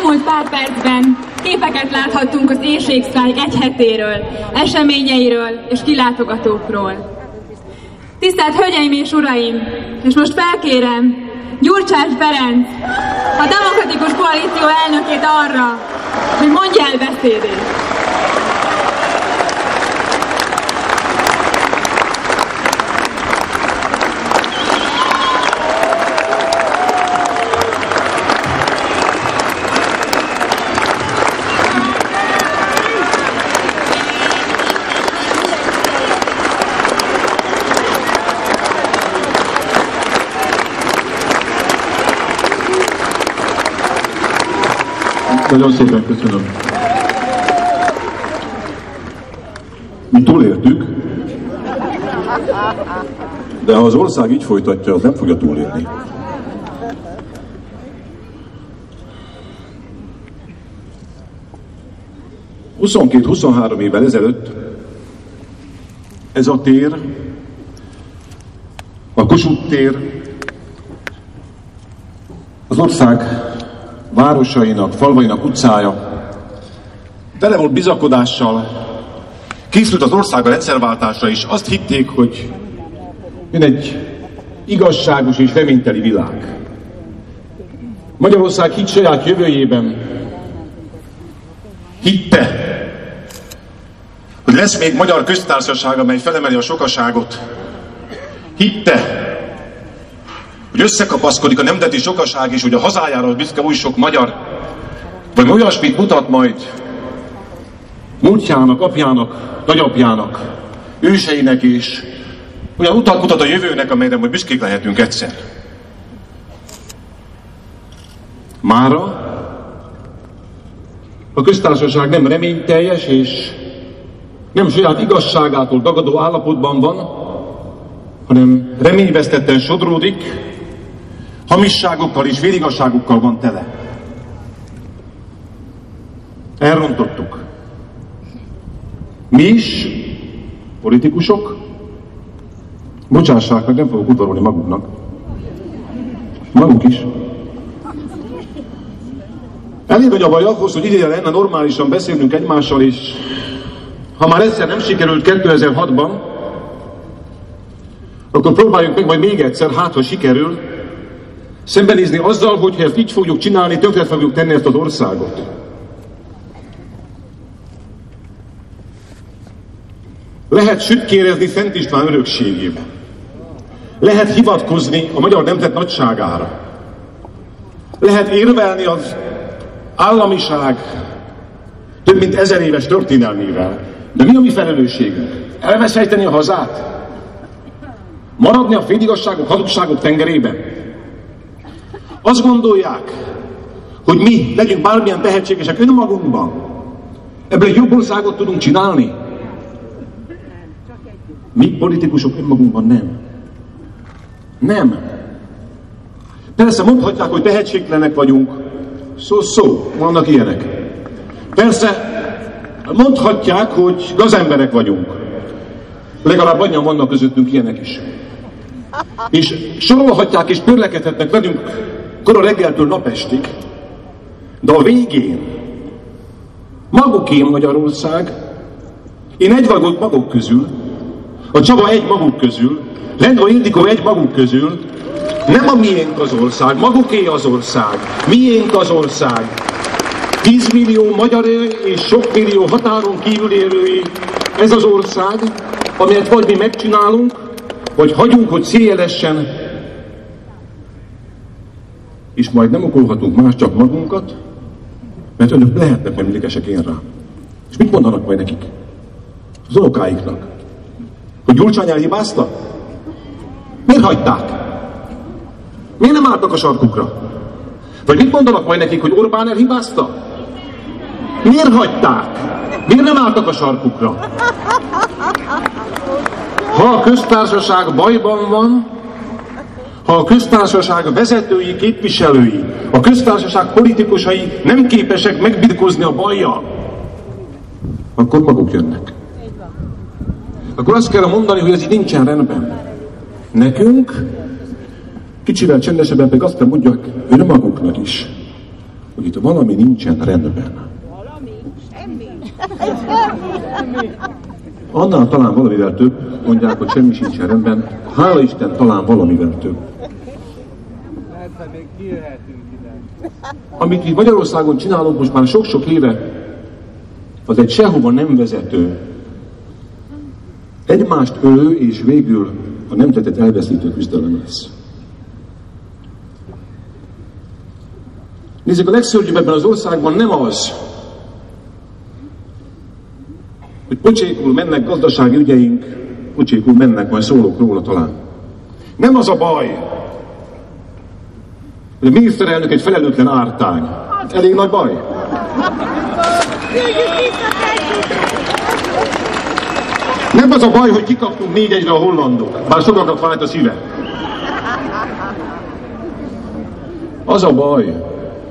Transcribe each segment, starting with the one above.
elmúlt pár percben képeket láthattunk az éhségsztrájk egy hetéről, eseményeiről és kilátogatókról. Tisztelt Hölgyeim és Uraim, és most felkérem Gyurcsány Ferenc, a Demokratikus Koalíció elnökét arra, hogy mondja el beszédét. Nagyon szépen köszönöm. Mi túléltük, de ha az ország így folytatja, az nem fogja túlélni. ...22-23 évvel ezelőtt ez a tér, a Kossuth tér, az ország városainak, falvainak utcája tele volt bizakodással, készült az ország a rendszerváltásra is. Azt hitték, hogy jön egy igazságos és reményteli világ. Magyarország hitt saját jövőjében, hitte, hogy lesz még magyar köztársaság, amely felemeli a sokaságot. Hitte, hogy összekapaszkodik a nemzeti sokaság is, hogy a hazájáról büszke új sok magyar, vagy olyasmit mutat majd múltjának, apjának, nagyapjának, őseinek is, olyan utat mutat a jövőnek, amelyre majd büszkék lehetünk egyszer. Mára a köztársaság nem reményteljes és nem saját igazságától dagadó állapotban van, hanem reményvesztetten sodródik, hamisságokkal és féligazságokkal van tele. Elrontottuk. Mi is, politikusok, bocsássák meg, nem fogok udvarolni maguknak. Maguk is. Elég nagy a baj ahhoz, hogy ideje lenne normálisan beszélnünk egymással is. Ha már egyszer nem sikerült 2006-ban, akkor próbáljuk meg majd még egyszer, hát ha sikerül, szembenézni azzal, hogy ha ezt így fogjuk csinálni, tönkre fogjuk tenni ezt az országot. Lehet sütkérezni Szent István örökségébe. Lehet hivatkozni a magyar nemzet nagyságára. Lehet érvelni az államiság több mint 1000 éves történelmével. De mi a mi felelősségünk? Elveszejteni a hazát? Maradni a féligazságok, hazugságok tengerében? Azt gondolják, hogy mi legyünk bármilyen tehetségesek önmagunkban. Ebből egy jobb országot tudunk csinálni? Mi politikusok önmagunkban nem. Nem. Persze mondhatják, hogy tehetségtelenek vagyunk. Szó, vannak ilyenek. Persze mondhatják, hogy gazemberek vagyunk. Legalább annyian vannak közöttünk ilyenek is. És sorolhatják és pörlekedhetnek velünk kora reggeltől napestig, de a végén maguké Magyarország, én egy vagyok maguk közül, a Csaba egy maguk közül, Lendva Ildikó egy maguk közül, nem a miénk az ország, maguké az ország, miénk az ország. 10 millió magyar és sok millió határon kívül élői ez az ország, amelyet vagy mi megcsinálunk, vagy hagyunk, hogy széjjelessen, és majd nem okolhatunk más, csak magunkat, mert önök lehetnek majd emlékesek én rá. És mit mondanak majd nekik? Az unokáiknak. Hogy Gyurcsány elhibázta? Miért hagyták? Miért nem álltak a sarkukra? Vagy mit mondanak majd nekik, hogy Orbán elhibázta? Miért hagyták? Miért nem álltak a sarkukra? Ha a köztársaság bajban van, ha a köztársaság vezetői, képviselői, a köztársaság politikusai nem képesek megbirkózni a bajjal, akkor maguk jönnek. Akkor azt kell mondani, hogy ez így nincsen rendben. Nekünk, kicsivel csendesebben pedig azt kell mondják önmaguknak is, hogy itt valami nincsen rendben. Annál talán valamivel több, mondják, hogy semmi sincsen rendben. Hála Isten, talán valamivel több. Amit itt Magyarországon csinálunk most már sok-sok éve, az egy sehova nem vezető, egymást ölő és végül a nemzetet elveszítő küzdelem lesz. Nézzük, a legszörnyűbb ebben az országban nem az, hogy pocsékul mennek gazdasági ügyeink, pocsékul mennek, majd szólok róla talán. Nem az a baj, hogy a miniszterelnök egy felelőtlen ártány. Elég nagy baj. Nem az a baj, hogy kikaptunk 4-1-re a hollandok, bár sokaknak fájt a szíve. Az a baj,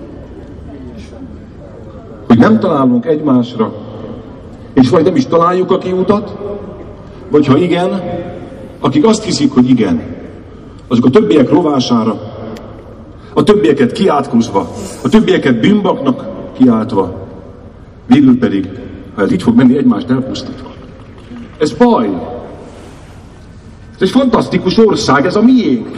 hogy nem találunk egymásra, és vagy nem is találjuk a kiutat, vagy ha igen, akik azt hiszik, hogy igen, azok a többiek rovására, a többieket kiátkozva, a többieket bűnbaknak kiáltva, végül pedig, ha ez így fog menni, egymást elpusztítva. Ez baj. Ez egy fantasztikus ország, ez a miénk.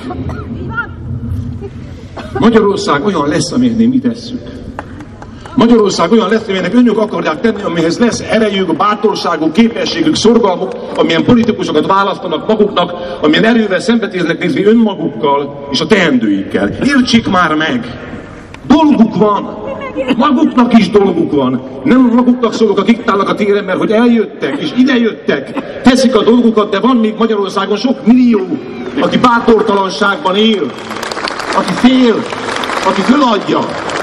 Magyarország olyan lesz, amilyenné mi tesszük. Magyarország olyan lesz, amilyenek önök akarják tenni, amihez lesz erejük, bátorságuk, képességük, szorgalmuk, amilyen politikusokat választanak maguknak, amilyen erővel szembenéznek nézni önmagukkal és a teendőikkel. Értsék már meg! Dolguk van! Maguknak is dolguk van. Nem maguknak szólok, akik itt állnak a téren, mert hogy eljöttek és idejöttek, teszik a dolgukat, de van még Magyarországon sok millió, aki bátortalanságban él, aki fél, aki föladja.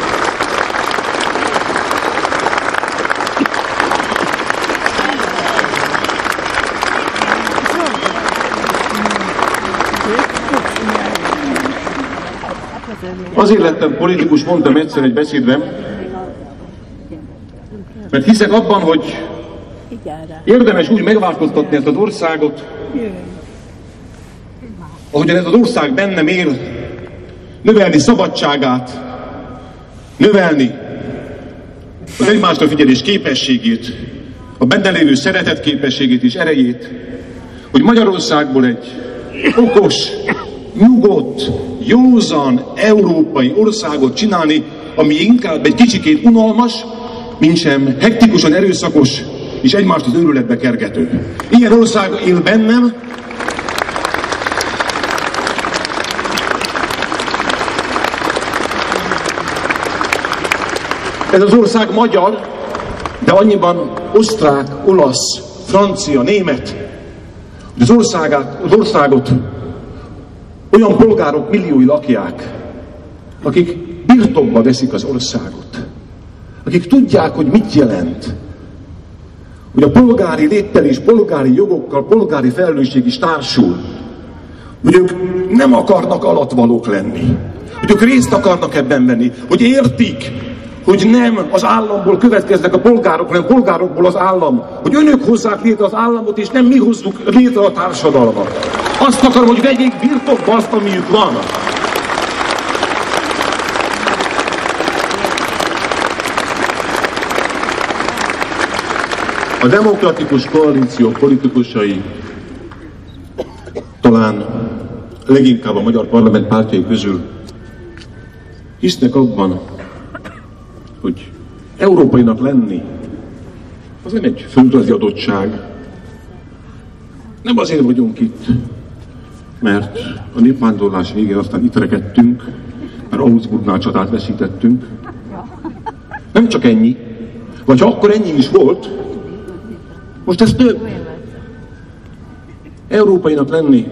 Azért lettem politikus, mondtam egyszer egy beszédben, mert hiszek abban, hogy érdemes úgy megváltoztatni ezt az országot, ahogyan ez az ország bennem él, növelni szabadságát, növelni az egymásra figyelés képességét, a benne lévő szeretet képességét és erejét, hogy Magyarországból egy okos, nyugodt, józan, európai országot csinálni, ami inkább egy kicsikét unalmas, mintsem hektikusan erőszakos és egymást az őrületbe kergető. Ilyen ország él bennem. Ez az ország magyar, de annyiban osztrák, olasz, francia, német. Az országot olyan polgárok milliói lakják, akik birtokba veszik az országot. Akik tudják, hogy mit jelent. Hogy a polgári léttel és polgári jogokkal, polgári felelősség is társul. Hogy ők nem akarnak alattvalók lenni. Hogy ők részt akarnak ebben venni. Hogy értik, hogy nem az államból következnek a polgárok, hanem polgárokból az állam. Hogy önök hozzák létre az államot, és nem mi hozzuk létre a társadalmat. Azt akarom, hogy vegyék birtokba azt, amiük van. A demokratikus koalíció politikusai talán leginkább a magyar parlament pártjai közül hisznek abban, hogy európainak lenni az nem egy földrajzi adottság. Nem azért vagyunk itt, mert a népvándorlás végén aztán itt rekedtünk, mert Augsburgnál csatát veszítettünk. Nem csak ennyi, vagy ha akkor ennyi is volt, most ez több. Európainak lenni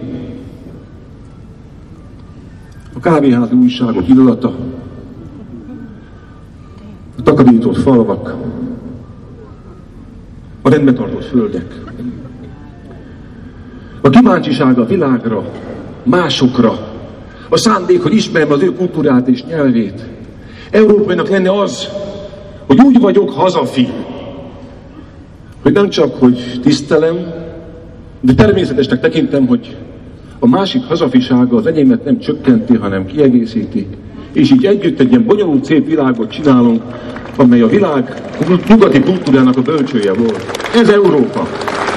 a kávéházi újságok illata, a takarított falvak, a rendbetartott földek, a kíváncsiság a világra, másokra, a szándék, hogy ismerjem az ő kultúrát és nyelvét. Európainak lenni az, hogy úgy vagyok hazafi, hogy nem csak, hogy tisztelem, de természetesnek tekintem, hogy a másik hazafisága az enyémet nem csökkenti, hanem kiegészíti, és így együtt egy ilyen bonyolult, szép világot csinálunk, amely a világ nyugati kultúrának a bölcsője volt. Ez Európa.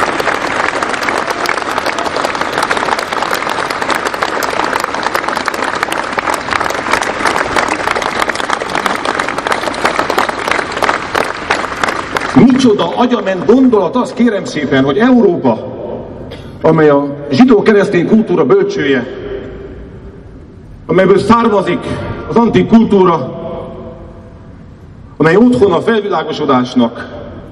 Micsoda agyament gondolat az, kérem szépen, hogy Európa, amely a zsidó-keresztény kultúra bölcsője, amelyből származik az antik kultúra, amely otthon a felvilágosodásnak.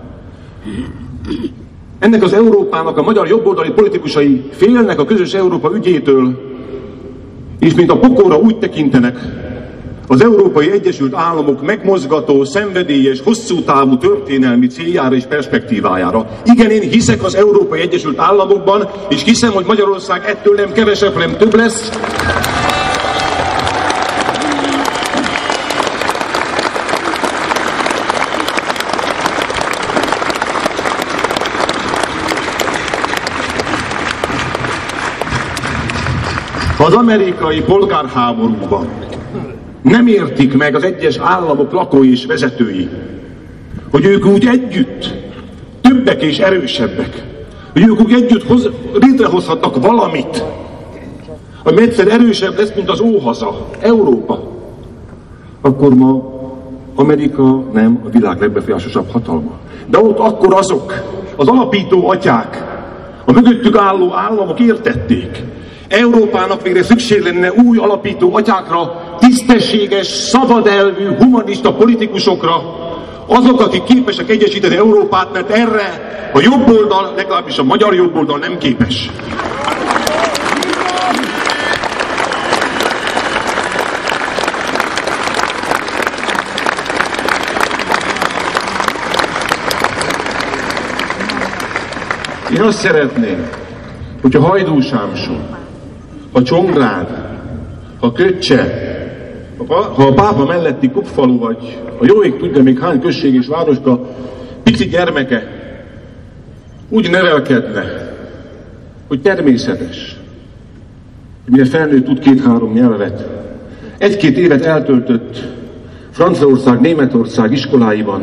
Ennek az Európának a magyar jobboldali politikusai félnek a közös Európa ügyétől, és mint a pokolra úgy tekintenek az Európai Egyesült Államok megmozgató, szenvedélyes, hosszú távú történelmi céljára és perspektívájára. Igen, én hiszek az Európai Egyesült Államokban, és hiszem, hogy Magyarország ettől nem kevesebb, hanem több lesz. Az amerikai polgárháborúban nem értik meg az egyes államok lakói és vezetői, hogy ők úgy együtt többek és erősebbek, hogy ők úgy együtt létrehozhatnak valamit, ami egyszer erősebb lesz, mint az óhaza, Európa. Akkor ma Amerika nem a világ legbefolyásosabb hatalma. De ott akkor azok, az alapító atyák, a mögöttük álló államok értették, Európának végre szükség lenne új alapító atyákra, tisztességes, szabadelvű, humanista politikusokra, azok, akik képesek egyesíteni Európát, mert erre a jobboldal, legalábbis a magyar jobboldal nem képes. Én azt szeretném, hogy a Hajdú Sámson, a Csongrád, a Köccse, ha a Pápa melletti Kupfalu, vagy a jó ég tudja még hány község és városka pici gyermeke úgy nevelkedne, hogy természetes, hogy mire felnőtt tud 2-3 nyelvet. 1-2 évet eltöltött Franciaország, Németország iskoláiban.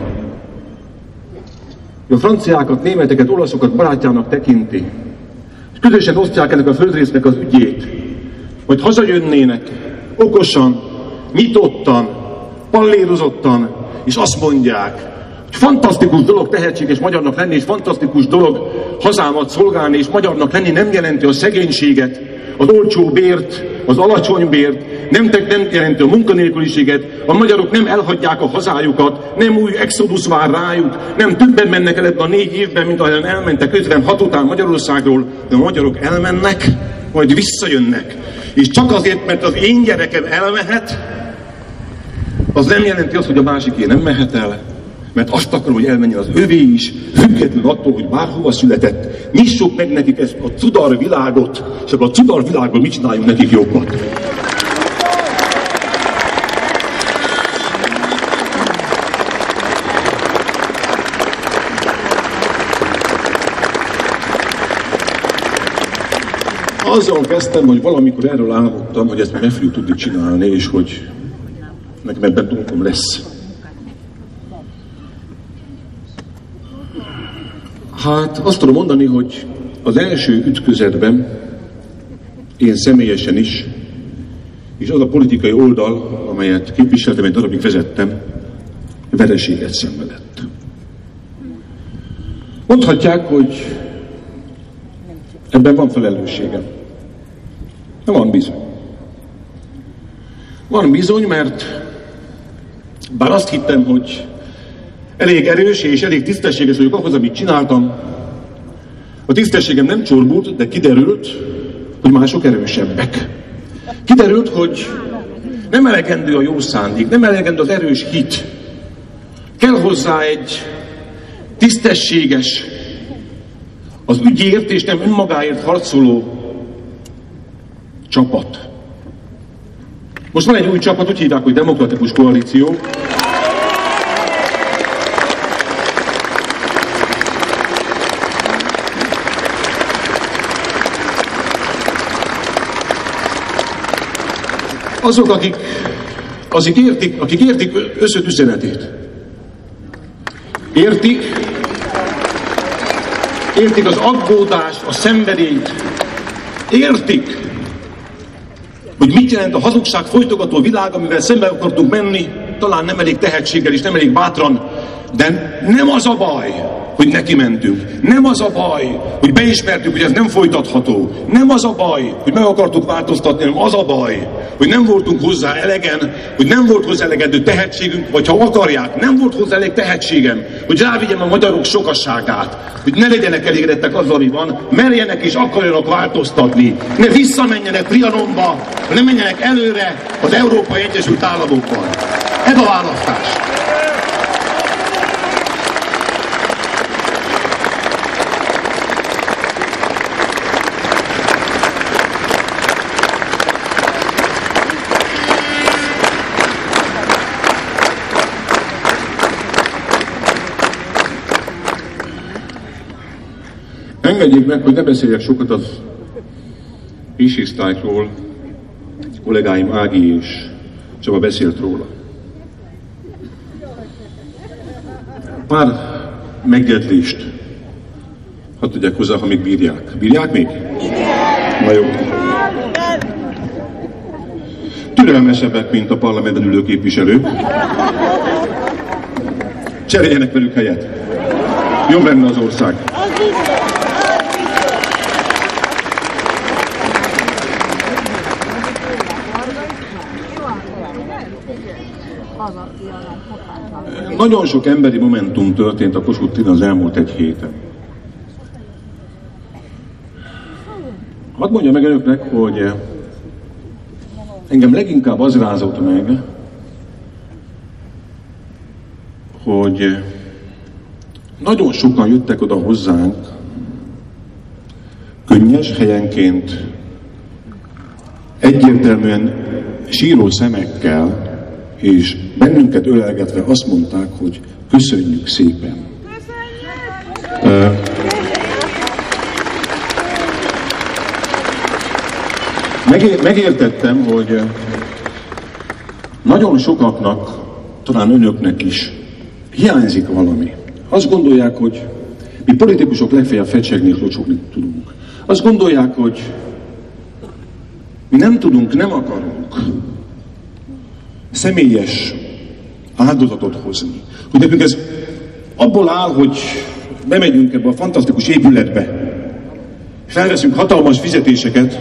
A franciákat, németeket, olaszokat barátjának tekinti, és közösen osztják ennek a földrésznek az ügyét, hogy hazajönnének okosan, nyitottan, pallérozottan, és azt mondják, hogy fantasztikus dolog tehetséges magyarnak lenni, és fantasztikus dolog hazámat szolgálni, és magyarnak lenni nem jelenti a szegénységet, az olcsó bért, az alacsony bért, nem jelenti a munkanélküliséget, a magyarok nem elhagyják a hazájukat, nem új exodus vár rájuk, nem többen mennek el ebben a 4 évben, mint ahogyan elmentek 56 után Magyarországról, de a magyarok elmennek, majd visszajönnek. És csak azért, mert az én gyerekem elmehet, az nem jelenti azt, hogy a másiké nem mehet el, mert azt akarom, hogy elmenjen az övé is, függetlenül attól, hogy bárhova született. Nyissuk meg nekik ezt a cudar világot, és akkor a cudar világban mit csináljunk nekik jobbat. Azzal kezdtem, hogy valamikor erről álmodtam, hogy ezt meg fogjuk tudni csinálni, és hogy nekem ebben dolgom lesz. Hát azt tudom mondani, hogy az első ütközetben én személyesen is, és az a politikai oldal, amelyet képviseltem, egy darabig vezettem, vereséget szenvedett. Mondhatják, hogy ebben van felelősségem. De van bizony. Van bizony, mert bár azt hittem, hogy elég erős és elég tisztességes vagyok ahhoz, amit csináltam, a tisztességem nem csorbult, de kiderült, hogy mások erősebbek. Kiderült, hogy nem elegendő a jó szándék, nem elegendő az erős hit. Kell hozzá egy tisztességes, az ügyért és nem önmagáért harcoló csapat. Most van egy új csapat, úgy hívják, hogy Demokratikus Koalíció. Azok, akik akik értik összött üzenetét. Értik az aggódást, a szenvedélyt. Értik, hogy mit jelent a hazugság folytogató világ, amivel szembe akartunk menni, talán nem elég tehetséggel és nem elég bátran, de nem az a baj, hogy neki mentünk. Nem az a baj, hogy beismertük, hogy ez nem folytatható. Nem az a baj, hogy meg akartuk változtatni, hanem az a baj, hogy nem voltunk hozzá elegen, hogy nem volt hozzá elegendő tehetségünk, vagy ha akarják, nem volt hozzá elég tehetségem, hogy rávigyem a magyarok sokasságát, hogy ne legyenek elégedettek azzal, ami van, merjenek és akarjanak változtatni. Ne visszamenjenek Trianonba, ne menjenek előre az Európai Egyesült Államokban. Ez a választás. Engedjék meg, hogy ne beszéljek sokat az éhségsztrájkról, kollégáim Ági és Csaba beszélt róla. Pár megjegyzést hadd tegyek hozzá, ha még bírják. Bírják még? Na jó. Türelmesebbek, mint a parlamentben ülő képviselők. Cseréljenek velük helyet. Jobb lenne az ország. Nagyon sok emberi momentum történt a Kossuth téren az elmúlt egy héten. Hadd mondjam meg önöknek, hogy engem leginkább az rázott meg, hogy nagyon sokan jöttek oda hozzánk, könnyes helyenként, egyértelműen síró szemekkel, és bennünket ölelgetve azt mondták, hogy köszönjük szépen. Megértettem, hogy nagyon sokaknak, talán önöknek is hiányzik valami. Azt gondolják, hogy mi politikusok legfeljebb fecsegni és locsogni tudunk. Azt gondolják, hogy mi nem tudunk, nem akarunk személyes áldozatot hozni. Hogy nekünk ez abból áll, hogy bemegyünk ebbe a fantasztikus épületbe, felveszünk hatalmas fizetéseket,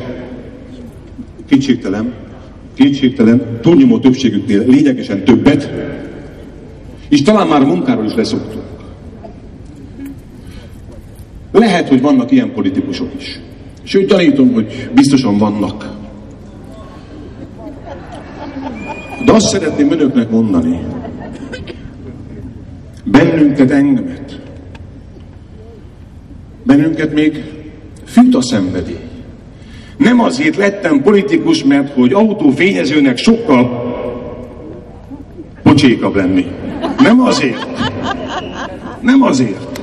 kétségtelen, túlnyomó többségüknél lényegesen többet, és talán már a munkáról is leszoktunk. Lehet, hogy vannak ilyen politikusok is. Sőt, gyanítom, hogy biztosan vannak. De azt szeretném önöknek mondani, bennünket még fűt a szenvedély. Nem azért lettem politikus, mert hogy autófényezőnek sokkal pocsékabb lenni. Nem azért.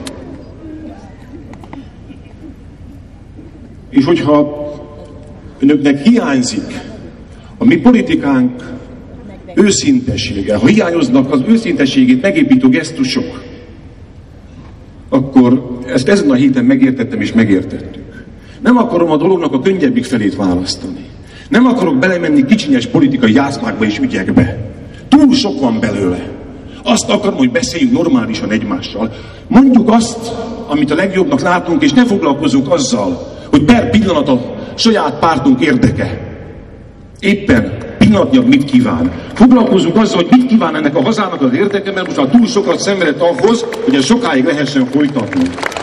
És hogyha önöknek hiányzik a mi politikánk őszintessége, ha hiányoznak az őszintességét megépítő gesztusok, akkor ezt ezen a héten megértettem és megértettük. Nem akarom a dolognak a könnyebbik felét választani. Nem akarok belemenni kicsinyes politikai játszmákba és ügyekbe. Túl sok van belőle. Azt akarom, hogy beszéljünk normálisan egymással. Mondjuk azt, amit a legjobbnak látunk, és ne foglalkozzunk azzal, hogy per pillanat a saját pártunk érdeke. Éppen pillanatnyilag mit kíván. Foglalkozzunk azzal, hogy mit kíván ennek a hazának az érdeke, mert most már túl sokat szenvedett ahhoz, hogy ez sokáig lehessen folytatni.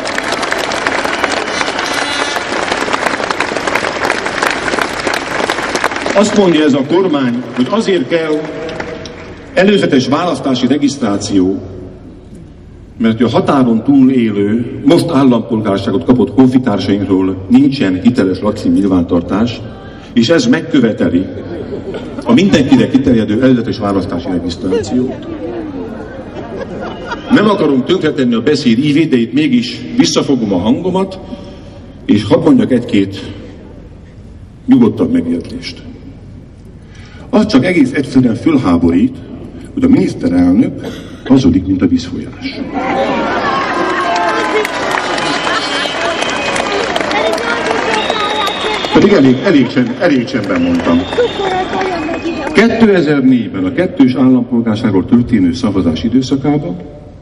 Azt mondja ez a kormány, hogy azért kell előzetes választási regisztráció, mert a határon túl élő, most állampolgárságot kapott honfitársainkról nincsen hiteles lakcím nyilvántartás, és ez megköveteli a mindenkire kiterjedő előzetes választási regisztrációt. Nem akarom tönkretenni a beszéd ívét, de itt mégis visszafogom a hangomat, és hadd mondjak egy-két nyugodtabb megjegyzést. Az csak egész egyszerűen fölháborít, hogy a miniszterelnök hazudik, mint a vízfolyás. Pedig elég csendben mondtam. 2004-ben a kettős állampolgárságról történő szavazás időszakában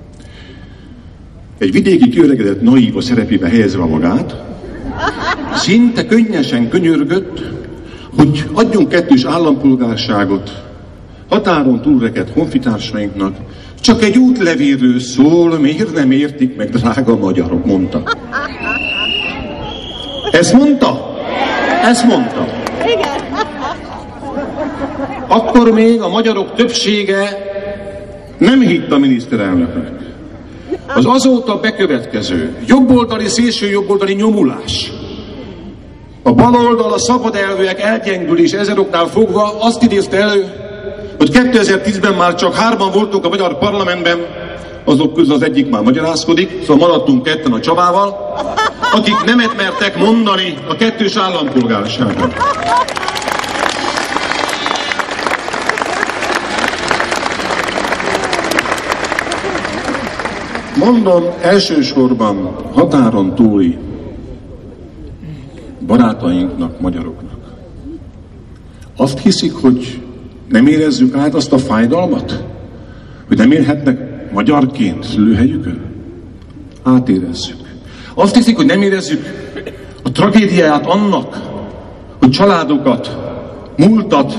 egy vidéki kiöregedett naíva szerepébe helyezve magát, szinte könnyesen könyörgött, hogy adjunk kettős állampolgárságot határon túlrekedt honfitársainknak, csak egy útlevélről szól, miért nem értik meg, drága magyarok, mondta. Ezt mondta? Ezt mondta. Akkor még a magyarok többsége nem hitt a miniszterelnöknek. Az azóta bekövetkező jobboldali, szélsőjobboldali nyomulás, a baloldal, a szabad elvűek elgyengülés ezer oknál fogva azt idézte elő, hogy 2010-ben már csak 3-an voltunk a magyar parlamentben, azok közül az egyik már magyarázkodik, szóval maradtunk ketten a Csabával, akik nemet mertek mondani a kettős állampolgárságra. Mondom, elsősorban határon túli barátainknak, magyaroknak. Azt hiszik, hogy nem érezzük át azt a fájdalmat? Hogy nem élhetnek magyarként szülőhelyükön? Átérezzük. Azt hiszik, hogy nem érezzük a tragédiáját annak, hogy családokat, múltat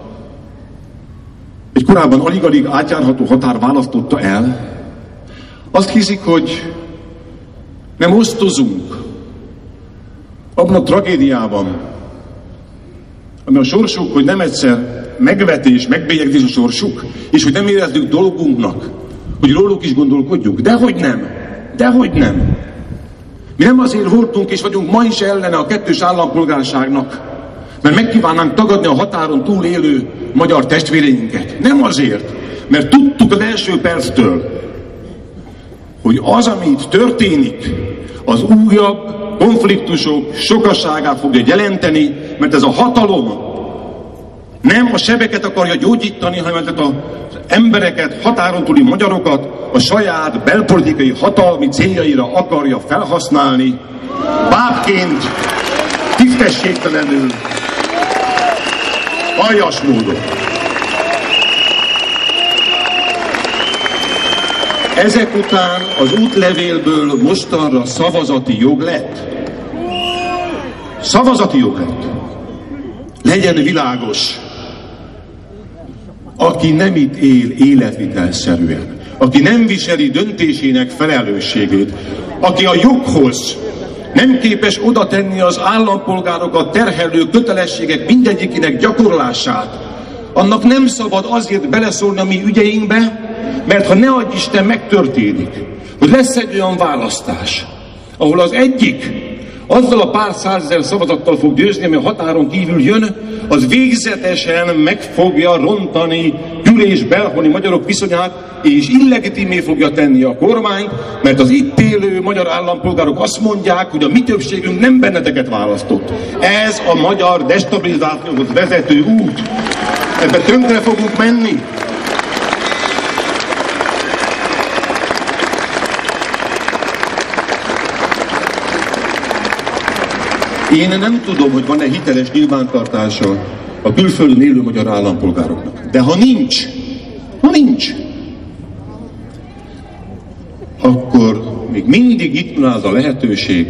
egy korábban alig-alig átjárható határ választotta el? Azt hiszik, hogy nem osztozunk abban a tragédiában, ami a sorsuk, hogy nem egyszer megvetés, megbélyegzés a sorsuk, és hogy nem érezzük dolgunknak, hogy róluk is gondolkodjunk. Dehogy nem! Dehogy nem! Mi nem azért voltunk és vagyunk ma is ellene a kettős állampolgárságnak, mert megkívánnánk tagadni a határon túl élő magyar testvéreinket. Nem azért, mert tudtuk az első perctől, hogy az, ami itt történik, az újabb konfliktusok sokasságát fogja jelenteni, mert ez a hatalom nem a sebeket akarja gyógyítani, hanem az embereket, határon túli magyarokat a saját belpolitikai hatalmi céljaira akarja felhasználni, bábként, tisztességtelenül, aljas módon. Ezek után az útlevélből mostanra szavazati jog lett. Szavazati jog lett. Legyen világos, aki nem itt él életvitelszerűen, aki nem viseli döntésének felelősségét, aki a joghoz nem képes oda tenni az állampolgárokat terhelő kötelességek mindegyikének gyakorlását, annak nem szabad azért beleszólni a mi ügyeinkbe, mert ha ne adj Isten megtörténik, hogy lesz egy olyan választás, ahol az egyik azzal a pár százezer szavazattal fog győzni, ami a határon kívül jön, az végzetesen meg fogja rontani kül- és belhoni magyarok viszonyát, és illegitimé fogja tenni a kormányt, mert az itt élő magyar állampolgárok azt mondják, hogy a mi többségünk nem benneteket választott. Ez a magyar destabilizációhoz vezető út. Ebbe tönkre fogunk menni. Én nem tudom, hogy van-e hiteles nyilvántartása a külföldön élő magyar állampolgároknak. De ha nincs, akkor még mindig itt van az a lehetőség,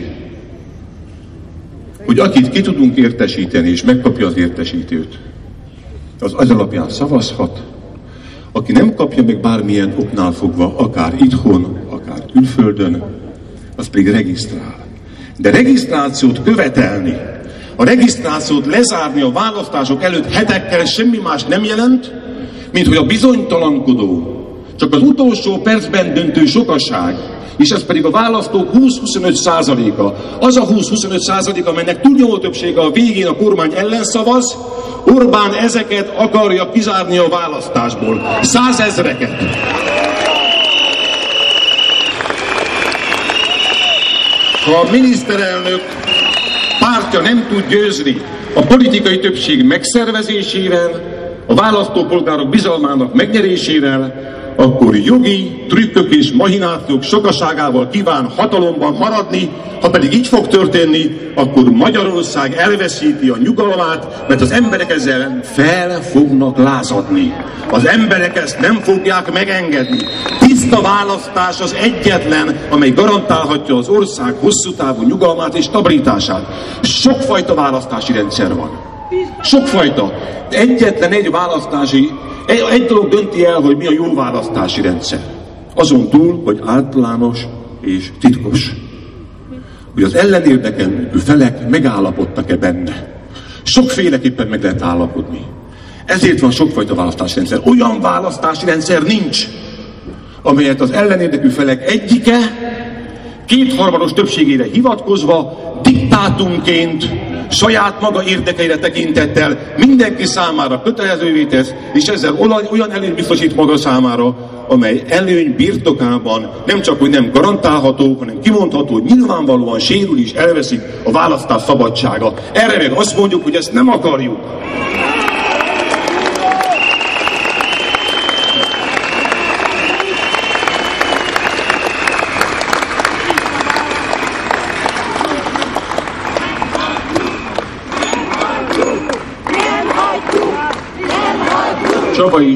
hogy akit ki tudunk értesíteni, és megkapja az értesítőt, az alapján szavazhat, aki nem kapja meg bármilyen oknál fogva, akár itthon, akár külföldön, az pedig regisztrál. De regisztrációt követelni, a regisztrációt lezárni a választások előtt hetekkel semmi más nem jelent, mint hogy a bizonytalankodó, csak az utolsó percben döntő sokaság, és ez pedig a választók 20-25%-a, az a 20-25%, amelynek túlnyomó többsége a végén a kormány ellen szavaz, Orbán ezeket akarja kizárni a választásból. 100 000-eket. Ha a miniszterelnök pártja nem tud győzni a politikai többség megszervezésében, a választópolgárok bizalmának megnyerésével, akkor jogi trükkök és mahinációk sokaságával kíván hatalomban maradni, ha pedig így fog történni, akkor Magyarország elveszíti a nyugalmát, mert az emberek ezzel fel fognak lázadni. Az emberek ezt nem fogják megengedni. Tiszta választás az egyetlen, amely garantálhatja az ország hosszú távú nyugalmát és stabilitását. Sokfajta választási rendszer van. Sokfajta. Egyetlen egy választási, egy dolog dönti el, hogy mi a jó választási rendszer. Azon túl, hogy általános és titkos. Hogy az ellenérdekelő felek megállapodtak-e benne. Sokféleképpen meg lehet állapodni. Ezért van sokfajta választási rendszer. Olyan választási rendszer nincs, amelyet az ellenérdekű felek egyike kétharmados többségére hivatkozva diktátumként, saját maga érdekeire tekintettel mindenki számára kötelezővé tesz, és ezzel olyan előnyt biztosít maga számára, amely előny birtokában nem csak, hogy nem garantálható, hanem kimondható, hogy nyilvánvalóan sérül és elveszik a választás szabadsága. Erre meg azt mondjuk, hogy ezt nem akarjuk. Csaba is.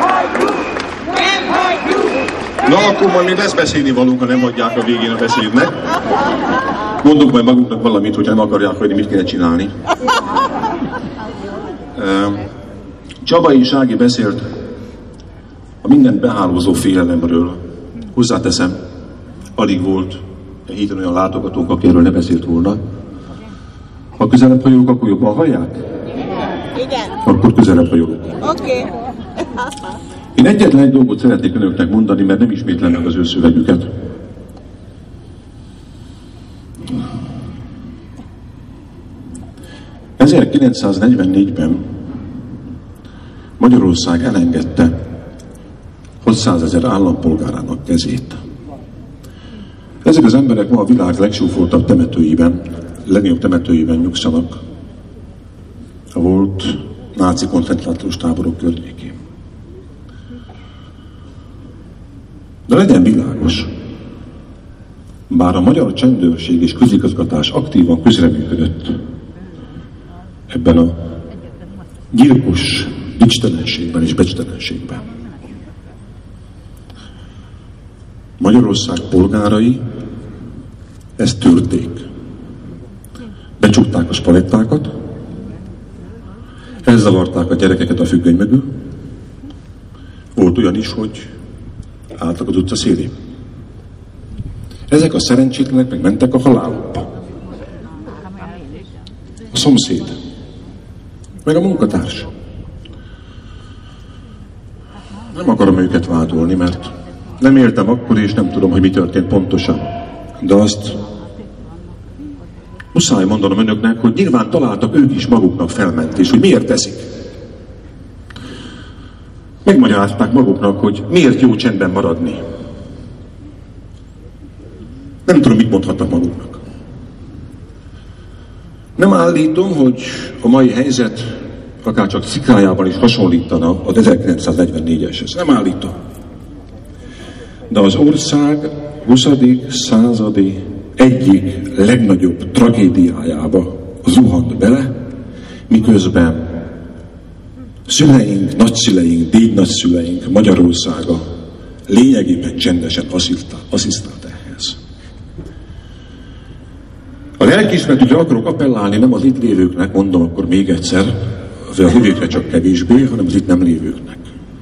Na, akkor majd még lesz beszélni valunk, ha nem hagyják a végén a beszédnek. Mondunk majd magunknak valamit, hogyha nem akarják, hogy mit kéne csinálni. Csaba és Ági beszélt a mindent behálózó félelemről. Hozzáteszem, alig volt egy héten olyan látogatónk, aki erről ne beszélt volna. Ha közelebb hajolok, akkor jobban hallják? Igen. Akkor közelebb hajolok. Oké. Én egyetlen egy dolgot szeretnék önöknek mondani, mert nem ismétlem meg az ő szövegüket. ...1944-ben Magyarország elengedte 600 000 állampolgárának kezét. Ezek az emberek ma a világ legsúfoltabb temetőiben, legnagyobb temetőiben nyugszanak. A volt náci koncentrációs táborok környékén. De legyen világos, bár a magyar csendőrség és közigazgatás aktívan közreműködött ebben a gyilkos dicstelenségben és becstelenségben. Magyarország polgárai ezt törték. Becsukták a spalettákat, elzavarták a gyerekeket a függöny mögül. Volt olyan is, hogy álltak az utca szélén. Ezek a szerencsétlenek meg mentek a halálukba. A szomszéd, meg a munkatárs. Nem akarom őket vádolni, mert nem éltem akkor, és nem tudom, hogy mi történt pontosan. De azt muszáj mondanom önöknek, hogy nyilván találtak ők is maguknak felmentést, hogy miért teszik. Megmagyarázták maguknak, hogy miért jó csendben maradni. Nem tudom, mit mondhatnak maguknak. Nem állítom, hogy a mai helyzet akárcsak szikájában is hasonlítana az 1944-eshez. Nem állítom. De az ország 20. századi egyik legnagyobb tragédiájába zuhant bele, miközben szüleink, nagyszüleink, dédnagyszüleink Magyarországa lényegében csendesen asszisztált ehhez. A lelkiismeretükre akarok appellálni, nem az itt lévőknek, mondom akkor még egyszer, az hívőkre csak kevésbé, hanem az itt nem lévőknek.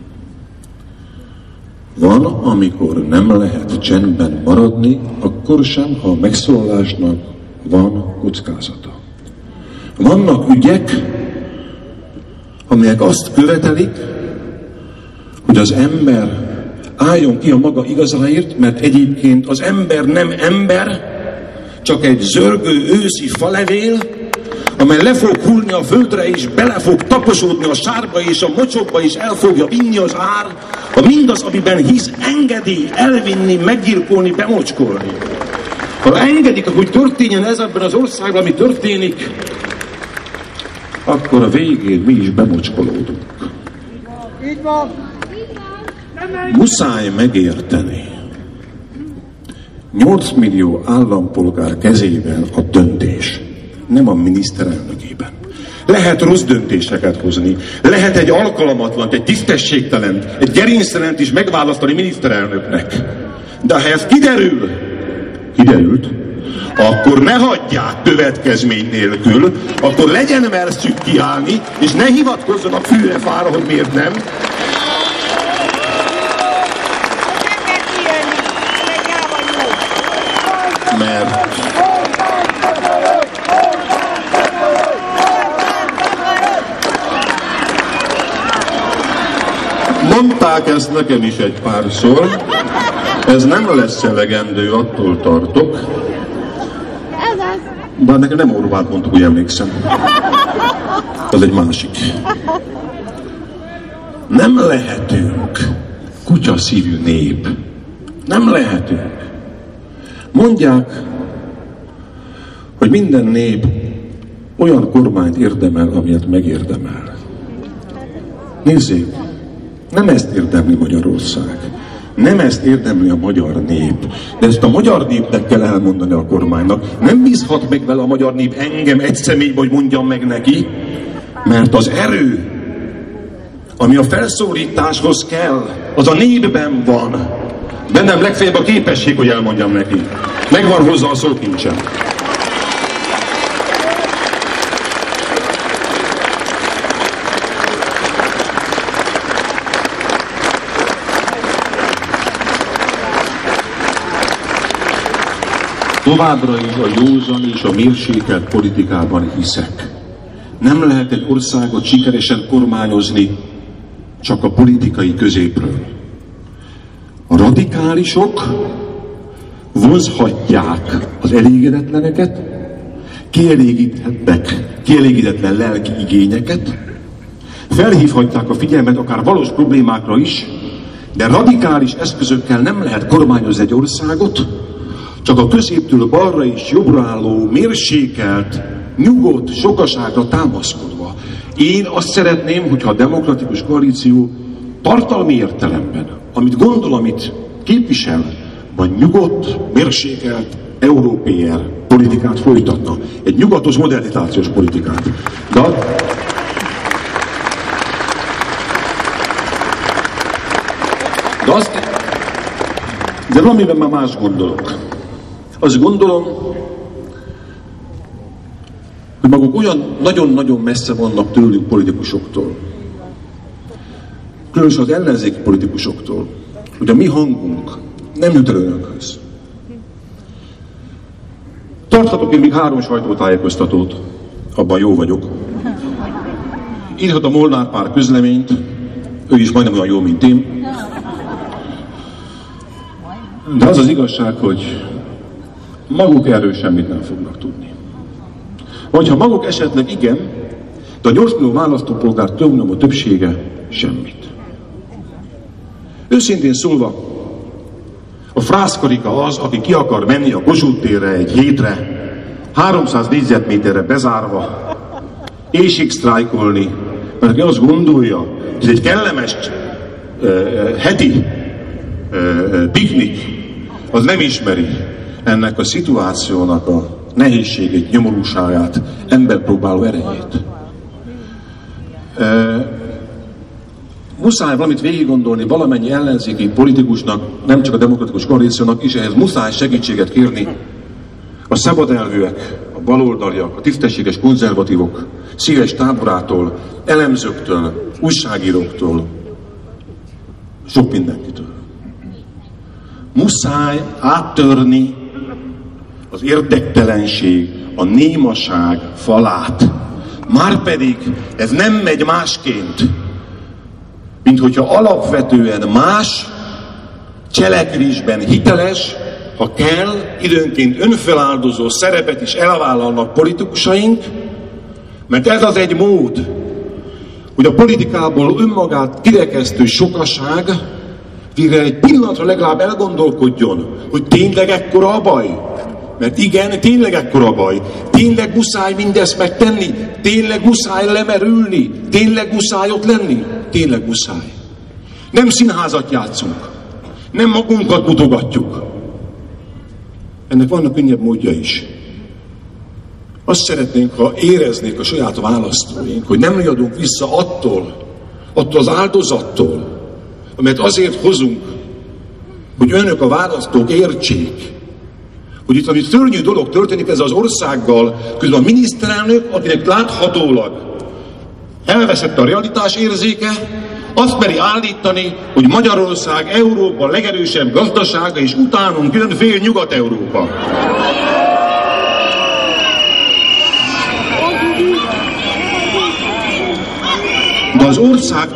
Van, amikor nem lehet csendben maradni, akkor sem, ha a megszólalásnak van kockázata. Vannak ügyek, amelyek azt követelik, hogy az ember álljon ki a maga igazáért, mert egyébként az ember nem ember, csak egy zörgő őszi falevél, amely le fog hullni a földre, és bele fog taposódni a sárba, és a mocsokba, és el fogja vinni az ár, ha mindaz, amiben hisz, engedi elvinni, meggyilkolni, bemocskolni. Ha engedik, hogy történjen ez ebben az országban, ami történik, akkor a végén mi is bemocskolódunk. Muszáj megérteni. 8 millió állampolgár kezében a döntés, nem a miniszterelnökében. Lehet rossz döntéseket hozni, lehet egy alkalmatlant, egy tisztességtelent, egy gerinctelent is megválasztani miniszterelnöknek. De ha ez kiderült, akkor ne hagyják következmény nélkül, akkor legyen merszük kiállni, és ne hivatkozzanak fűre-fára, hogy miért nem. Mert mondták ezt nekem is egy párszor, ez nem lesz elegendő, attól tartok. Bár nekem nem Orbánt mondtuk, úgy emlékszem. Az egy másik. Nem lehetünk kutyaszívű nép. Nem lehetünk. Mondják, hogy minden nép olyan kormányt érdemel, amilyet megérdemel. Nézzék, nem ezt érdemli Magyarország. Nem ezt érdemli a magyar nép. De ezt a magyar népnek kell elmondani a kormánynak. Nem bízhat meg vele a magyar nép engem egy személybe, hogy mondjam meg neki, mert az erő, ami a felszólításhoz kell, az a népben van. Bennem legfeljebb a képesség, hogy elmondjam neki. Megvan hozzá a szókincsen. Továbbra is a józan és a mérsékelt politikában hiszek. Nem lehet egy országot sikeresen kormányozni csak a politikai középről. A radikálisok vonzhatják az elégedetleneket, kielégíthetnek kielégítetlen lelki igényeket, felhívhatják a figyelmet akár valós problémákra is, de radikális eszközökkel nem lehet kormányozni egy országot, csak a középtől balra és jobbra álló, mérsékelt, nyugodt sokaságra támaszkodva. Én azt szeretném, hogyha a demokratikus koalíció tartalmi értelemben, amit gondol, amit képvisel, vagy nyugodt, mérsékelt, európér politikát folytatna. Egy nyugatos modernizációs politikát. De valamiben már más gondolok. Azt gondolom, hogy maguk olyan nagyon-nagyon messze vannak tőlünk politikusoktól, különösen az ellenzéki politikusoktól, hogy a mi hangunk nem jut el önökhöz. Tarthatok én még 3 sajtótájékoztatót, abban jó vagyok. Írhat a Molnár pár közleményt, ő is majdnem olyan jó, mint én. De az az igazság, hogy maguk erről semmit nem fognak tudni. Vagy ha maguk esetleg igen, de a 8 millió választópolgár többsége semmit. Őszintén szólva, a frászkarika az, aki ki akar menni a Kossuth térre egy hétre, 300 négyzetméterre bezárva, ésig sztrájkolni, mert aki azt gondolja, hogy ez egy kellemes heti piknik, az nem ismeri ennek a szituációnak a nehézségét, nyomorúságát, emberpróbáló erejét. Muszáj valamit végig gondolni valamennyi ellenzéki politikusnak, nem csak a demokratikus koalíciónak is, ehhez muszáj segítséget kérni a szabadelvűek, a baloldaliak, a tisztességes konzervatívok széles táborától, elemzőktől, újságíróktól, sok mindenkitől. Muszáj áttörni az érdektelenség, a némaság falát. Márpedig ez nem megy másként, mint hogyha alapvetően más, cselekvésben hiteles, ha kell, időnként önfeláldozó szerepet is elvállalnak politikusaink, mert ez az egy mód, hogy a politikából önmagát kirekesztő sokaság végre egy pillanatra legalább elgondolkodjon, hogy tényleg ekkora a baj. Mert igen, tényleg ekkora a baj. Tényleg muszáj mindezt megtenni. Tényleg muszáj lemerülni. Tényleg muszáj ott lenni. Tényleg muszáj. Nem színházat játszunk. Nem magunkat mutogatjuk. Ennek vannak könnyebb módja is. Azt szeretnénk, ha éreznék a saját választóink, hogy nem riadunk vissza attól az áldozattól, amelyet azért hozunk, hogy önök a választók értsék, hogy itt valami szörnyű dolog történik ez az országgal, közben a miniszterelnök, akinek láthatólag elveszett a realitás érzéke, azt meri állítani, hogy Magyarország Európa legerősebb gazdasága, és utánunk jön fél Nyugat-Európa. De az ország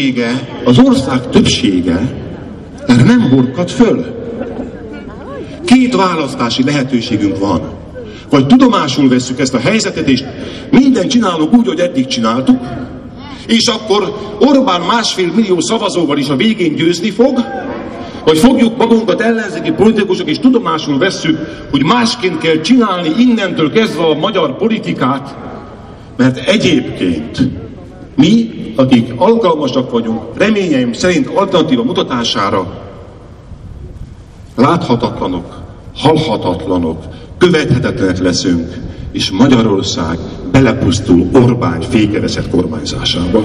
többsége erre nem burkad föl. Két választási lehetőségünk van. Vagy tudomásul vesszük ezt a helyzetet, és mindent csinálunk úgy, hogy eddig csináltuk, és akkor Orbán 1,5 millió szavazóval is a végén győzni fog, vagy fogjuk magunkat ellenzéki politikusok, és tudomásul vesszük, hogy másként kell csinálni innentől kezdve a magyar politikát, mert egyébként mi, akik alkalmasak vagyunk, reményeim szerint alternatíva mutatására, láthatatlanok, hallhatatlanok, követhetetlenek leszünk, és Magyarország belepusztul Orbán fékezett kormányzásába.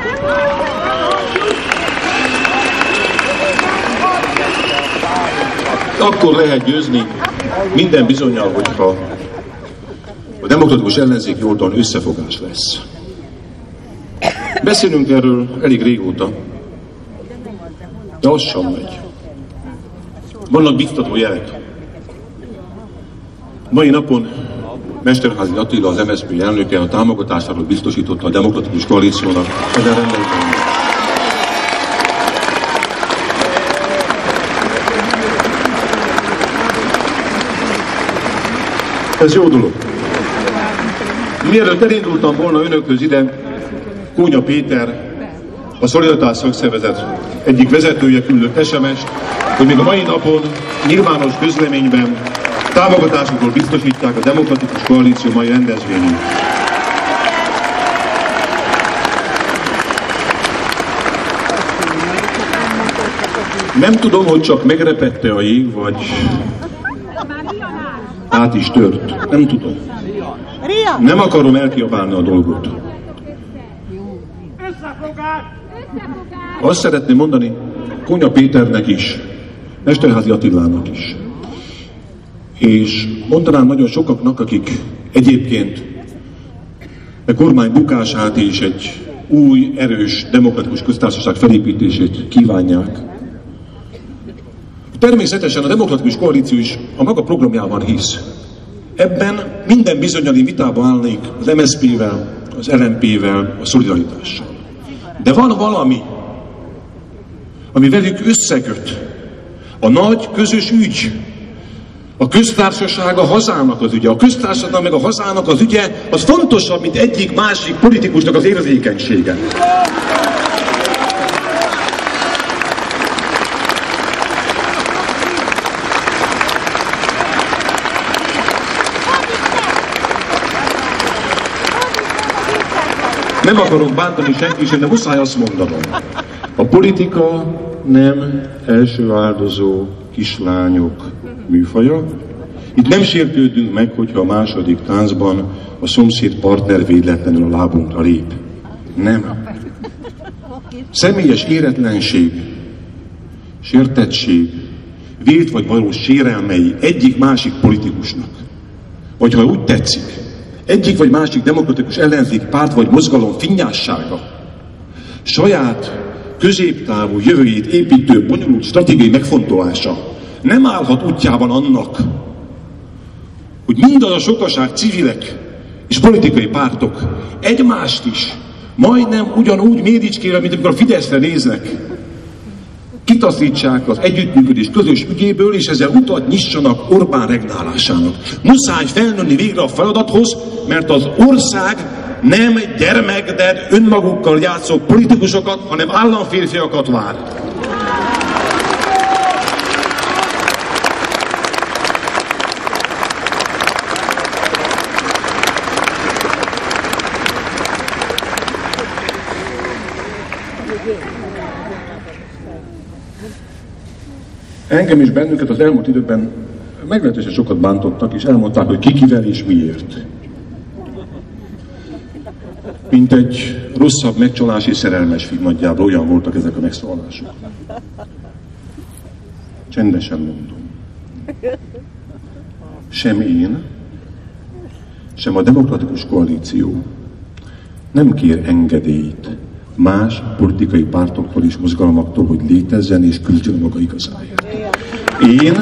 Akkor lehet győzni minden bizonnyal, hogyha a demokratikus ellenzéki oldalon összefogás lesz. Beszélünk erről elég régóta, de az sem megy. Vannak biztató jelek. Mai napon Mesterházy Attila, az MSZP elnöke a támogatásáról biztosította a demokratikus koalíciónak. Ezen rendelkezésre. Ez jó dolog. Mielőtt elindultam volna önökhöz ide, Kónya Péter, a Szolidaritás Szakszervezet egyik vezetője küldött SMS-t, hogy még a mai napon nyilvános közleményben támogatásukról biztosítják a demokratikus koalíció mai rendezvényét. Nem tudom, hogy csak megrepette a jég, vagy át is tört. Nem tudom. Nem akarom elkiabálni a dolgot. Azt szeretném mondani Kónya Péternek is, Mesterházy Attilának is. És mondanám nagyon sokaknak, akik egyébként a kormány bukását és egy új, erős, demokratikus köztársaság felépítését kívánják. Természetesen a demokratikus koalíció is a maga programjában hisz. Ebben minden bizonnyal én vitába állnék az MSZP-vel, az LMP-vel, a Szolidaritással. De van valami, ami velük összeköt. A nagy közös ügy. A köztársaság a hazának az ügye. A köztársaság meg a hazának az ügye, az fontosabb, mint egyik másik politikusnak az érzékenysége. Nem akarok bántani senki sem, de muszáj azt mondanom. A politika nem első áldozó kislányok műfaja. Itt nem sértődünk meg, hogyha a második táncban a szomszéd partner véletlenül a lábunkra lép. Nem. Személyes éretlenség, sértettség, vélt vagy valós sérelmei egyik másik politikusnak, vagy ha úgy tetszik, egyik vagy másik demokratikus ellenzék párt vagy mozgalom finnyássága, saját középtávú jövőjét építő bonyolult stratégiai megfontolása nem állhat útjában annak, hogy mindaz a sokaság civilek és politikai pártok egymást is majdnem ugyanúgy méricskére, mint amikor a Fideszre néznek, kitaszítsák az együttműködés közös ügyéből, és ezzel utat nyissanak Orbán regnálásának. Muszáj felnőni végre a feladathoz, mert az ország nem gyermekded önmagukkal játszó politikusokat, hanem államférfiakat vár. Engem és bennünket az elmúlt időben meglehetősen sokat bántottak, és elmondták, hogy ki kivel és miért. Mint egy rosszabb megcsalási szerelmes film, nagyjából olyan voltak ezek a megszólalások. Csendesen mondom. Sem én, sem a demokratikus koalíció nem kér engedélyt más politikai pártoktól és mozgalmaktól, hogy létezzen és küldjön maga igazáért. Én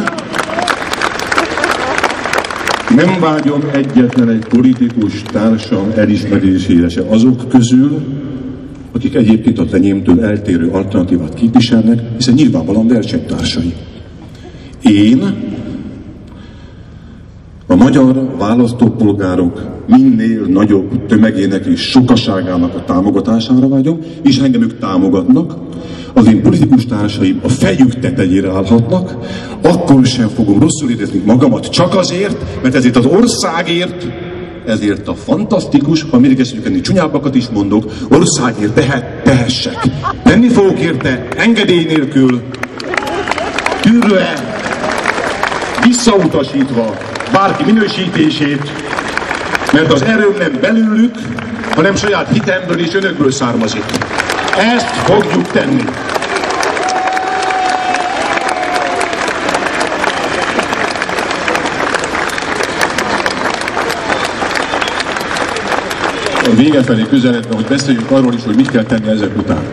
nem vágyom egyetlen egy politikus társam elismerésére se azok közül, akik egyébként a enyémtől eltérő alternatívát képviselnek, hiszen nyilvánvalóan versenytársai. Én a magyar választópolgárok minél nagyobb tömegének és sokaságának a támogatására vágyom, és engem ők támogatnak, az én politikus társaim a fejük tetejére állhatnak, akkor sem fogom rosszul érezni magamat csak azért, mert ezért az országért, ezért a fantasztikus, ha mindig ezt enni csúnyábbakat is mondok, országért tehessek. Tenni fogok érte engedély nélkül, tűrve, visszautasítva bárki minősítését, mert az erőm nem belőlük, hanem saját hitemből és önökből származik. Ezt fogjuk tenni. A vége felé közeledve, hogy beszéljünk arról is, hogy mit kell tenni ezek után.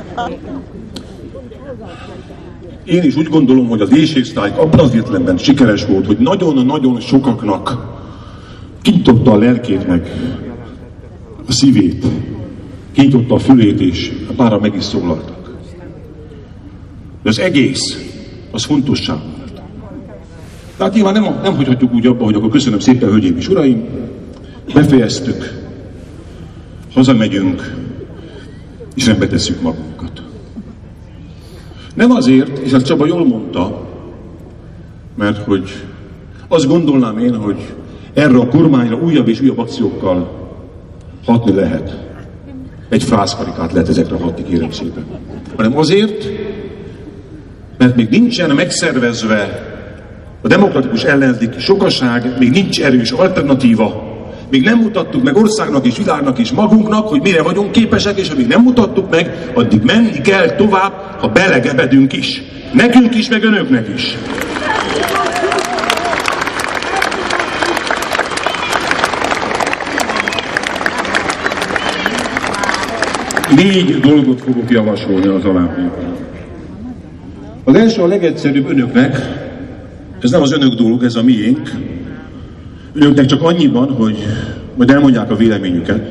Én is úgy gondolom, hogy az éhségsztrájk abban az értelemben sikeres volt, hogy nagyon-nagyon sokaknak kinyitotta a lelkét meg, a szívét, kinyitotta a fülét, és pára meg is szólaltak. De az egész, az fontossá vált. Tehát nyilván nem hagyhatjuk úgy abba, hogy akkor köszönöm szépen, hölgyeim és uraim, befejeztük, hazamegyünk, és rendbe tesszük magunkat. Nem azért, és ezt Csaba jól mondta, mert hogy azt gondolnám én, hogy erre a kormányra újabb és újabb akciókkal hatni lehet. Egy frázkarikát lehet ezekre hatni, kérem szépen. Hanem azért, mert még nincsen megszervezve a demokratikus ellenzéki sokaság, még nincs erős alternatíva, még nem mutattuk meg országnak és világnak és magunknak, hogy mire vagyunk képesek, és amíg nem mutattuk meg, addig menni kell tovább, ha belegebedünk is. Nekünk is, meg önöknek is. Négy dolgot fogok javasolni az alábbiakban. Az első, a legegyszerűbb önöknek, ez nem az önök dolog, ez a miénk. Önöknek csak annyiban, hogy majd elmondják a véleményüket.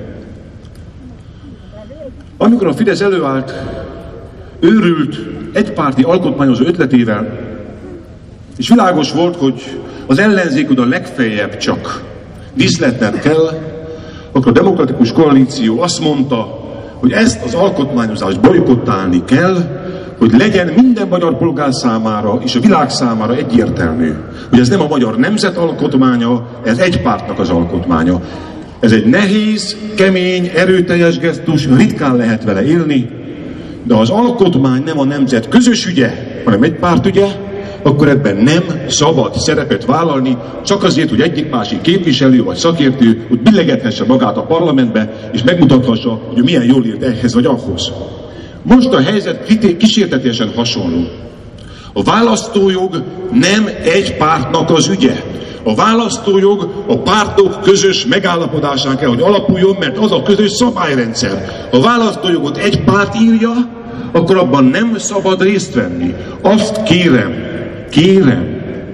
Amikor a Fidesz előállt őrült, egypárti alkotmányozó ötletével, és világos volt, hogy az ellenzék oda legfeljebb csak díszletnek kell, akkor a demokratikus koalíció azt mondta, hogy ezt az alkotmányozást bojkottálni kell, hogy legyen minden magyar polgár számára és a világ számára egyértelmű, hogy ez nem a magyar nemzet alkotmánya, ez egy pártnak az alkotmánya. Ez egy nehéz, kemény, erőteljes gesztus, ritkán lehet vele élni, de az alkotmány nem a nemzet közös ügye, hanem egy párt ügye, akkor ebben nem szabad szerepet vállalni, csak azért, hogy egyik-másik képviselő vagy szakértő úgy billegethesse magát a parlamentbe, és megmutathassa, hogy milyen jól ért ehhez vagy ahhoz. Most a helyzet kísértetiesen hasonló. A választójog nem egy pártnak az ügye. A választójog a pártok közös megállapodásán kell, hogy alapuljon, mert az a közös szabályrendszer. Ha a választójogot egy párt írja, akkor abban nem szabad részt venni. Azt kérem,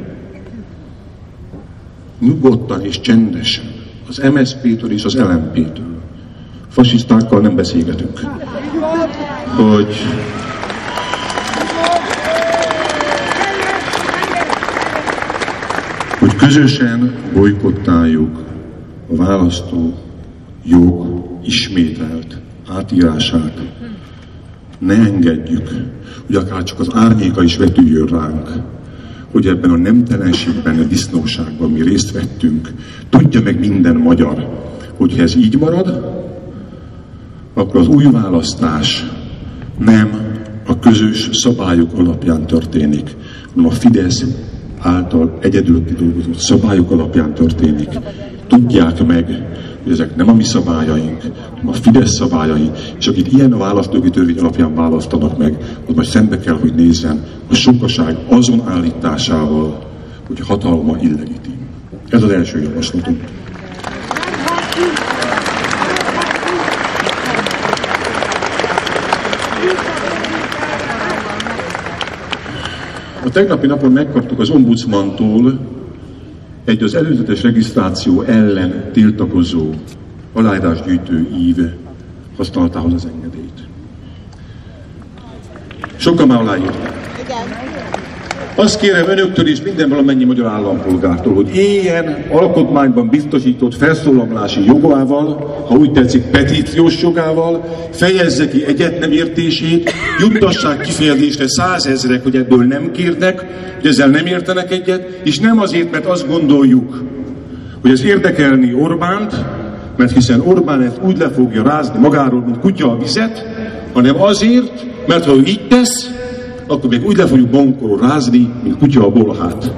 nyugodtan és csendesen, az MSZP-től és az LMP-től, fasisztákkal nem beszélgetünk, hogy közösen bojkottáljuk a választó jog ismételt átírását. Ne engedjük, hogy akár csak az árnyéka is vetüljön ránk, hogy ebben a nemtelenségben, a disznóságban mi részt vettünk. Tudja meg minden magyar, hogyha ez így marad, akkor az új választás nem a közös szabályok alapján történik, hanem a Fidesz által egyedül kidolgozott szabályok alapján történik. Tudják meg, hogy ezek nem a mi szabályaink, hanem a Fidesz szabályai, és akit ilyen a választójogi törvény alapján választanak meg, az majd szembe kell, hogy nézzen a sokaság azon állításával, hogy a hatalma illegitim. Ez az első javaslatunk. A tegnapi napon megkaptuk az ombudsmantól egy az előzetes regisztráció ellen tiltakozó aláírásgyűjtő ív használatához az engedélyt. Sokan már aláírták. Azt kérem önöktől és minden valamennyi magyar állampolgártól, hogy éljen alkotmányban biztosított felszólalási jogával, ha úgy tetszik petíciós jogával, fejezze ki egyetnemértését, juttassák kifejezésre 100 000-ek, hogy ebből nem kérnek, hogy ezzel nem értenek egyet, és nem azért, mert azt gondoljuk, hogy ez érdekelni Orbánt, mert hiszen Orbán ezt úgy le fogja rázni magáról, mint kutya a vizet, hanem azért, mert ha ő így tesz, akkor még úgy le fogjuk magunkról rázni, mint kutya a bolhát.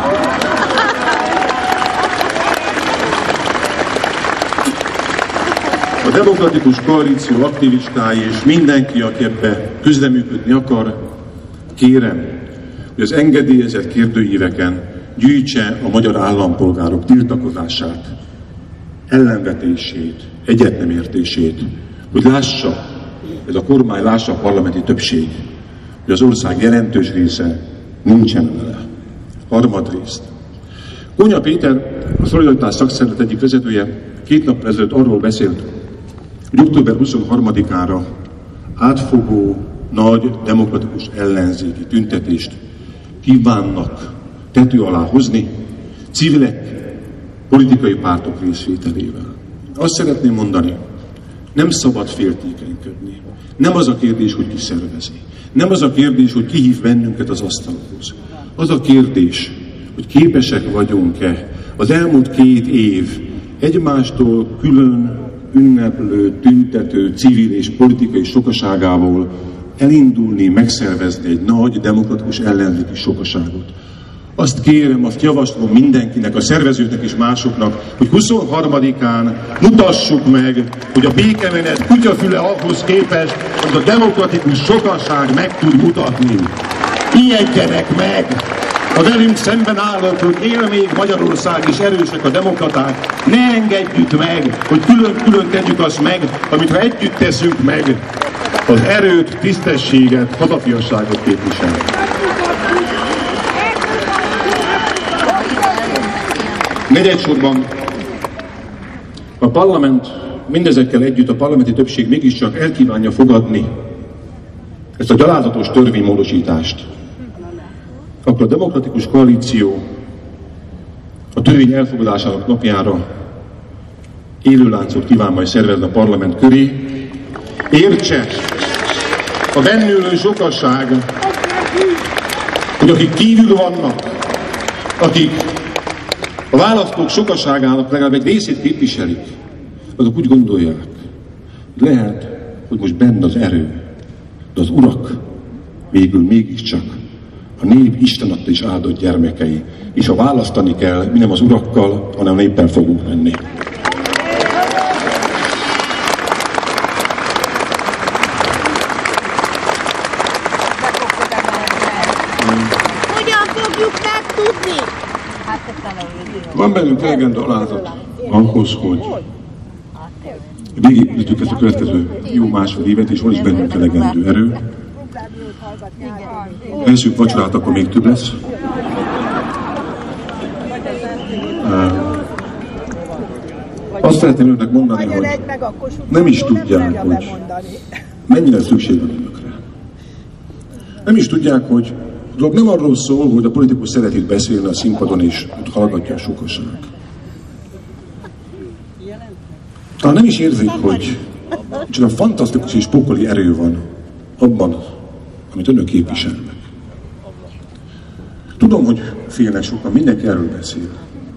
A Demokratikus Koalíció aktivistái és mindenki, aki ebbe közreműködni akar, kérem, hogy az engedélyezett kérdőíveken gyűjtse a magyar állampolgárok tiltakozását, ellenvetését, egyetnemértését, hogy lássa, ez a kormány lássa a parlamenti többség, hogy az ország jelentős része nincsen vele. Harmadrészt. Kónya Péter, a Szolidaritás szakszervezet egyik vezetője 2 nappal ezelőtt arról beszélt, hogy október 23-ára átfogó, nagy, demokratikus ellenzéki tüntetést kívánnak tető alá hozni civilek, politikai pártok részvételével. Azt szeretném mondani, nem szabad féltékenykedni. Nem az a kérdés, hogy ki szervezi. Nem az a kérdés, hogy ki hív bennünket az asztalhoz. Az a kérdés, hogy képesek vagyunk-e az elmúlt 2 év egymástól külön ünneplő, tüntető, civil és politikai sokaságából elindulni, megszervezni egy nagy, demokratikus ellenzéki sokaságot. Azt kérem, azt javaslom mindenkinek, a szervezőknek és másoknak, hogy 23-án mutassuk meg, hogy a békemenet kutyafüle ahhoz képest, hogy a demokratikus sokaság meg tud mutatni. Ijedjenek meg! A velünk szemben állok, hogy él még Magyarország és erősek a demokraták. Ne engedjük meg, hogy külön-külön tegyük azt meg, amit ha együtt teszünk meg, az erőt, tisztességet, hazafiasságot képvisel. Negyedsorban a parlament mindezekkel együtt, a parlamenti többség mégiscsak elkívánja fogadni ezt a gyalázatos törvénymódosítást, akkor a Demokratikus Koalíció a törvény elfogadásának napjára élőláncot kíván majd szervezni a parlament köré. Értse a bennülő sokasság, hogy akik kívül vannak, akik a választók sokaságának legalább egy részét képviselik, azok úgy gondolják, hogy lehet, hogy most benne az erő, de az urak végül mégiscsak a nép Isten adta és áldott gyermekei, és ha választani kell, mi nem az urakkal, hanem a néppel fogunk menni. Hogyan fogjuk megtudni? Van bennünk elegendő alázat ahhoz, hogy végigütjük ezt a következő jó másfél évet, és van is bennünk elegendő erő. Eszünk vacsorát, akkor még több lesz. Azt szeretném önnek mondani, hogy nem is tudják, hogy mennyire szükség van önökre. Nem is tudják, hogy a dolog nem arról szól, hogy a politikus szeret itt beszélni a színpadon, és hallgatja a sokaság. Talán nem is érzik, hogy csak a fantasztikus és pokoli erő van abban, amit önök képviselnek. Tudom, hogy félnek sokan, mindenki erről beszél.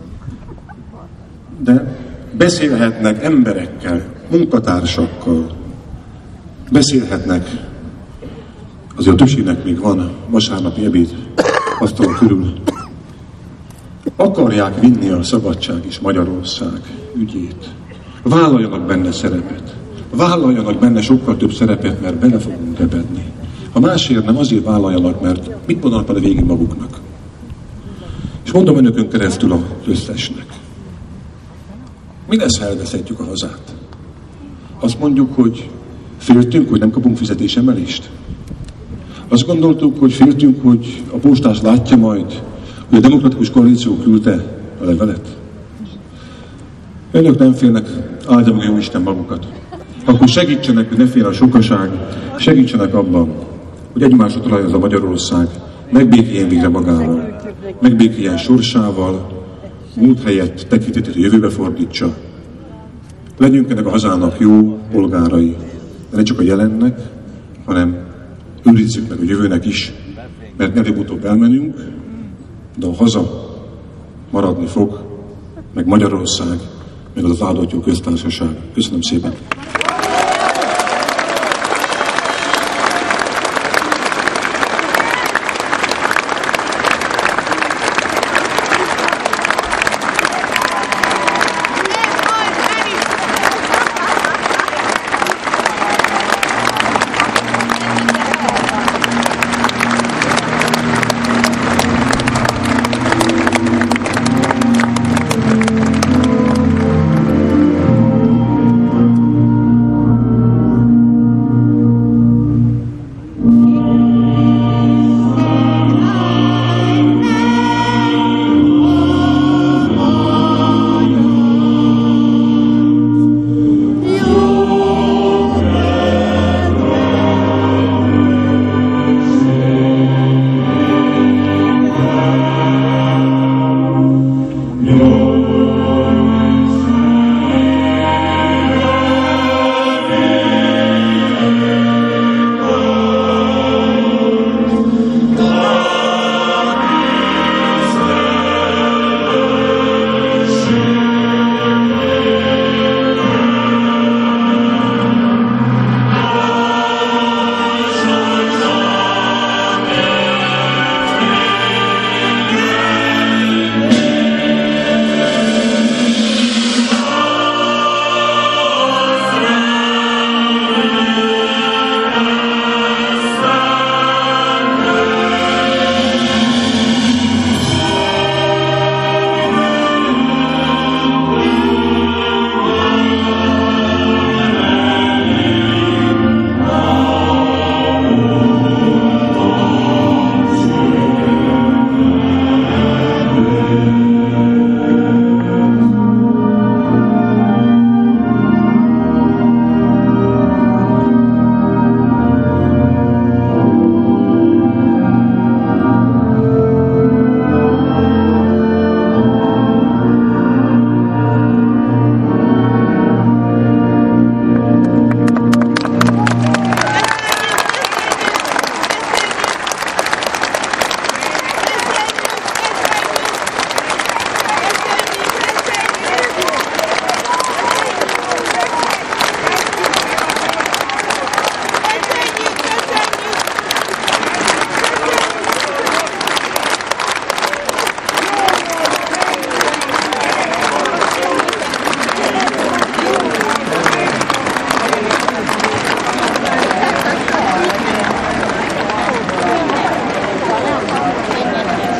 De beszélhetnek emberekkel, munkatársakkal, beszélhetnek azért a többségnek még van vasárnapi ebéd asztalon körül. Akarják vinni a szabadság és Magyarország ügyét. Vállaljanak benne szerepet. Vállaljanak benne sokkal több szerepet, mert bele fogunk repedni. Ha másért nem, azért vállaljanak, mert mit mondanak vele végig maguknak. És mondom önökön keresztül az összesnek. Mi lesz, ha elveszhetjük a hazát? Azt mondjuk, hogy féltünk, hogy nem kapunk fizetésemelést? Azt gondoltuk, hogy féltünk, hogy a postás látja majd, hogy a demokratikus koalíció küldte a levelet? Önök nem félnek, áldja meg a Jóisten magukat. Akkor segítsenek, hogy ne fél a sokaság, segítsenek abban, hogy egymásra találja a Magyarország, megbékéljen végre magával, megbékéljen sorsával, múlt helyett tekintetét a jövőbe fordítsa. Legyünk ennek a hazának jó polgárai, de ne csak a jelennek, hanem őrizzük meg a jövőnek is, mert előbb-utóbb elmenünk, de a haza maradni fog, meg Magyarország, meg az áldott jó köztársaság. Köszönöm szépen!